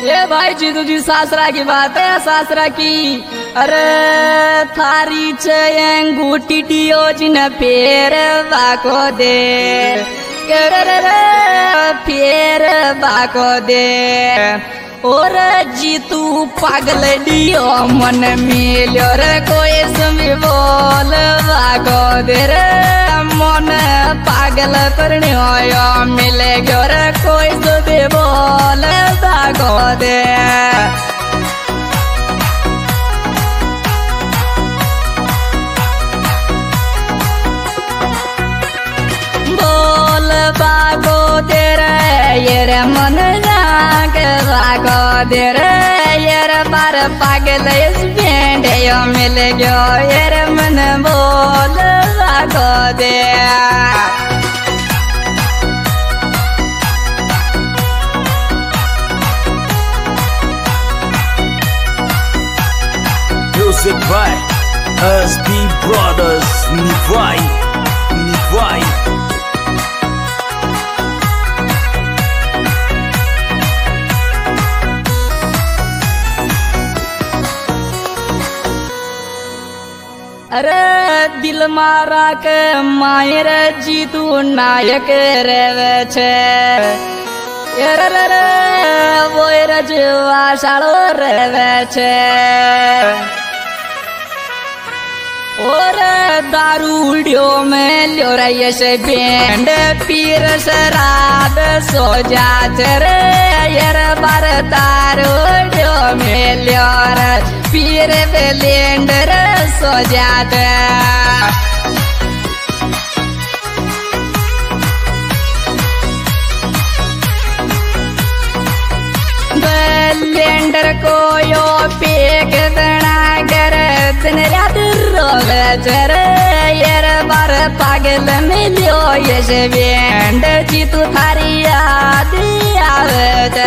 ये भाई जी तुझी सासरा की बात है, सासरा की। अरे थारी अंगूठी जिन फेर बाको दे, फेर बाको दे। और जी तू पागल डियो मन मिलो रे कोई सुमी बोल बाको दे रे। मन पागल करने हो मिले गो रे कोई सुमी बोल बाको दे। बोल बाको दे रे ये रे मन जाके बाको दे रे ये रे बार पागल इस बैंड यो मिल गयो ये रे मन बोल बाको दे। Music by SB Brothers, Nivai. अरे दिल मारा के मायर जी तू नायक रेवे छे। रे वो रजवा शालो रेवे छे। और दारूडियो में ल्यो रे से बैंड पीर शराब सो जात रे। यार बार दारूडियो में ल्यो रे पीर बेलेंडर सो जात। बेलेंडर को यो पेक दना कर दिन रात रोवे चरे। यार बार पागल मिलियो ये से बैंड जी तू थारी याद आवे जा।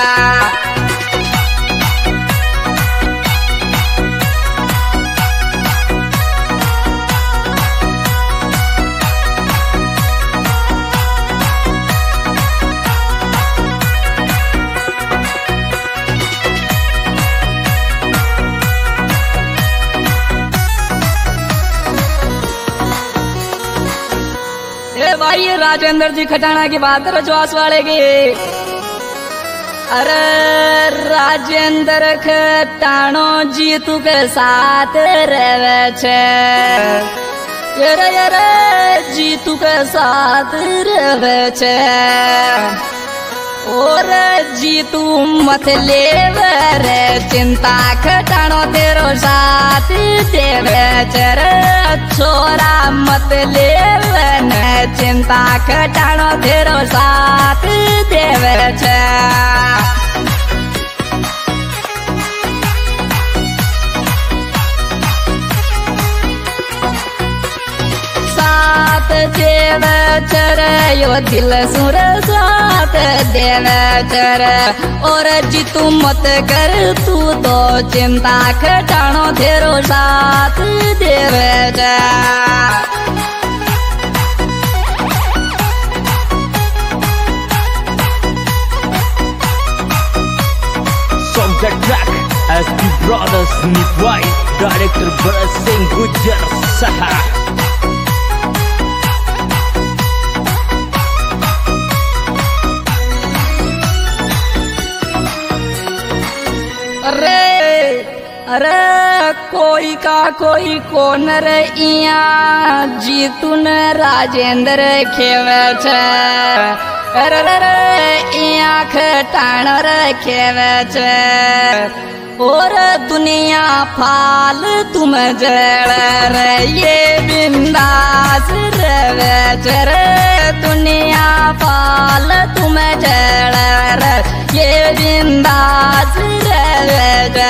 भाई राजेंद्र जी खटाना की बात रजवास वाले की। अरे राजेंद्र खटानो जी तू के साथ रहे छे। ये जी तू के साथ रहे छे। और जी तू मत ले रे चिंता खटानो तेरो साथ देवे चर। छोरा मत ले चिंता खटानो तेरो साथ देवे छे। साथ देवे चर यो दिल सुर साथ देवे चर। और जी तू मत कर तू तो चिंता खटानो तेरो साथ देवे छे। From the track SB Brothers, Nivai, Director Bharat Singh Gujar Sahara. अरे कोई का कोई कौन रे इया जी तून राजेंद्र खेवे छे। अरे इया खटान रे खेवे छे। और दुनिया फाल तुम जड़ रे ये बिंदास रवे छे रे। दुनिया फाल तुम जड़ रे ये बिंदास रवे छे।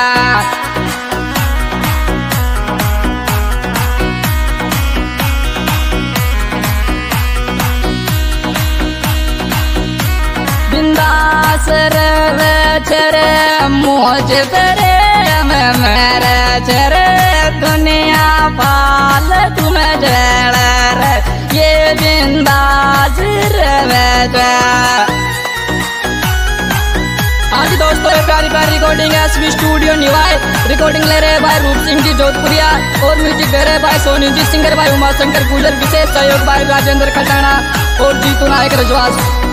बिंदास रवे चरे मौज करे मेरे चरे। दुनिया फाल तुम जड़ रे ये बिंदास रवे। हाँ जी दोस्तों, ये प्यारी प्यारी रिकॉर्डिंग है एसबी स्टूडियो निवाई। रिकॉर्डिंग ले रहे भाई रूप सिंह जी जोधपुरिया और म्यूजिक दे रहे भाई सोनी जी, सिंगर भाई उमा शंकर गुजर, विशेष सहयोग भाई राजेंद्र खटाना और जीतू नायक रजवास।